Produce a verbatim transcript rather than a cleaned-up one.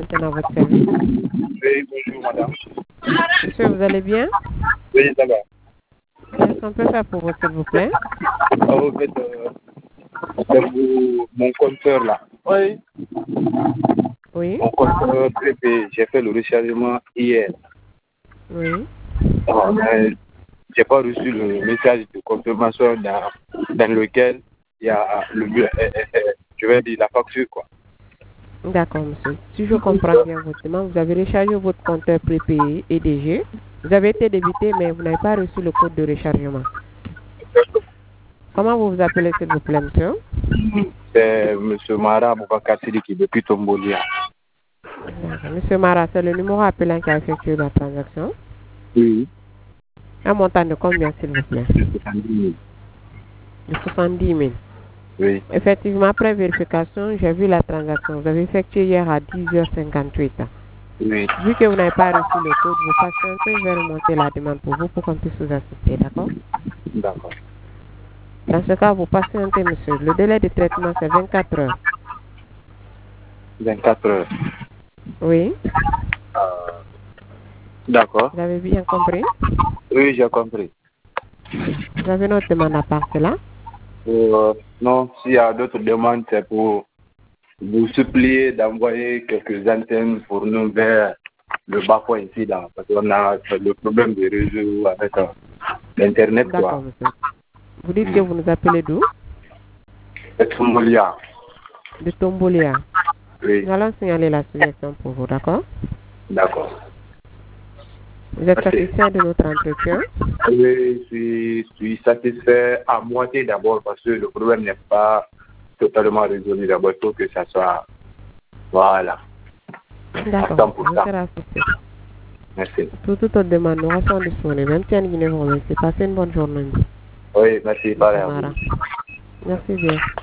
l'antenne à votre service. Oui, bonjour madame. Monsieur, vous allez bien? Oui, ça va. Qu'est-ce qu'on peut faire pour vous, s'il vous plaît? Ah, au fait, euh, c'est pour mon compteur là. Oui. Oui. Mon compteur prépayé, j'ai fait le rechargement hier. Oui. Ah, mais j'ai pas reçu le message de confirmation dans, dans lequel il y a le, euh, euh, euh, je vais dire la facture quoi. D'accord, monsieur. Si je comprends bien votre demande, vous avez rechargé votre compteur prépayé E D G. Vous avez été débité, mais vous n'avez pas reçu le code de rechargement. Comment vous vous appelez, s'il vous plaît, monsieur? C'est M. Mara Boubacar Sidiki depuis Tombolia. D'accord. Monsieur Mara, c'est le numéro appelant qui a effectué la transaction. Oui. Un montant de combien, s'il vous plaît? soixante-dix mille. De soixante-dix mille. Oui. Effectivement, après vérification, j'ai vu la transaction. Vous avez effectué hier à dix heures cinquante-huit. Oui. Vu que vous n'avez pas reçu le code, vous patientez, je vais remonter la demande pour vous pour qu'on puisse vous assister, d'accord? D'accord. Dans ce cas, vous patientez, monsieur. Le délai de traitement, c'est vingt-quatre heures. vingt-quatre heures. Oui. Euh, D'accord. Vous avez bien compris? Oui, j'ai compris. Vous avez notre demande à part cela? Euh, non, s'il y a d'autres demandes, c'est pour vous supplier d'envoyer quelques antennes pour nous vers le bas-point ici, là, parce qu'on a le problème de réseau avec euh, l'Internet, D'accord, quoi. monsieur. Vous dites que vous nous appelez d'où? C'est Somalia. De Tombolia. Oui, Nous allons signaler la situation pour vous, d'accord? d'accord. Vous êtes Merci. satisfait de notre entretien? Oui, je suis, je suis satisfait à moitié d'abord parce que le problème n'est pas totalement résolu. D'abord, il faut que ça soit, voilà, à D'accord, cent monsieur. pour Vous cent. serez assisté. Merci. Pour toute autre demande, nous restons disponibles. Même si vous remercie. Passez une bonne journée, Oui, merci, pareil monsieur à vous. Mara. Merci bien.